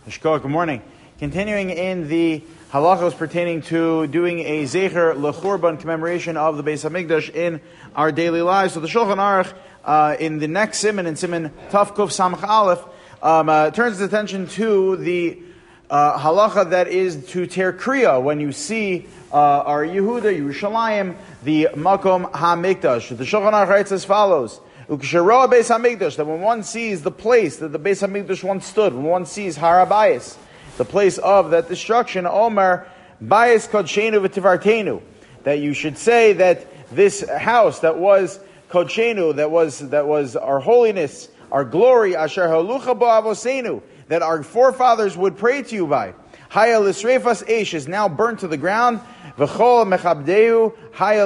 Good morning. Continuing in the halachos pertaining to doing a zecher lechurban commemoration of the Beis Hamikdash in our daily lives. So the Shulchan Aruch in the next siman, in siman Taf Kuf Samach Aleph, turns its attention to the halacha that is to tear kriya when you see our Yehuda, Yerushalayim, the Makom HaMikdash. The Shulchan Aruch writes as follows. That when one sees the place that the Beis Hamikdash once stood, when one sees Har HaBayis, the place of that destruction, Omer Bayis Kodshenu v'Tivartenu, that you should say that this house that was Kodshenu, that was our holiness, our glory, Asher Halucha Bo Avosenu, that our forefathers would pray to you by. Haya L'Sreifas Eish is now burnt to the ground. V'chol Mechabdeu Haya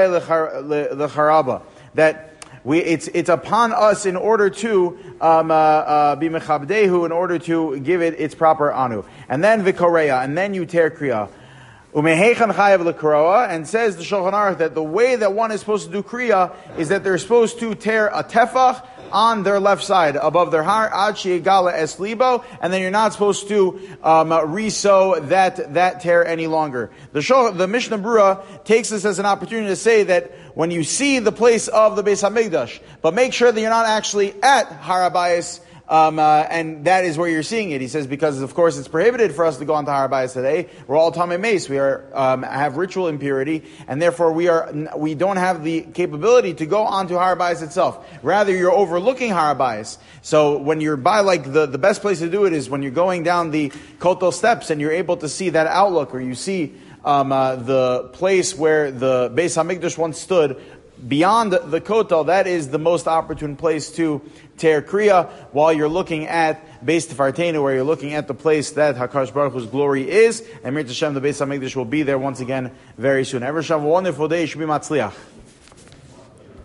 L'Charaba, that it's upon us in order to be mechabdehu, in order to give it its proper anu. And then v'koreya, and then you tear kriya. Umehechan chayav l'kroa, and says the Shulchan Aruch that the way that one is supposed to do kriya is that they're supposed to tear a tefach on their left side above their heart, ad she'egala es libo, and then you're not supposed to re-sew that tear any longer. The Mishnah Berurah takes this as an opportunity to say that when you see the place of the Beis Hamikdash, but make sure that you're not actually at Har HaBayis, and that is where you're seeing it. He says because of course it's prohibited for us to go onto Har HaBayis today. We're all Tamei Meis. We are have ritual impurity, and therefore we don't have the capability to go onto Har HaBayis itself. Rather, you're overlooking Har HaBayis. So when you're by, like the best place to do it is when you're going down the Kotel steps and you're able to see that outlook, or you see the place where the Beis Hamikdash once stood. Beyond the Kotel, that is the most opportune place to tear kriya while you're looking at Beis Tifartenu, where you're looking at the place that HaKadosh Baruch Hu's glory is. And Mir Tashem, the Beis Hamikdash will be there once again very soon. Every Shav, a wonderful day. You should be matzliach.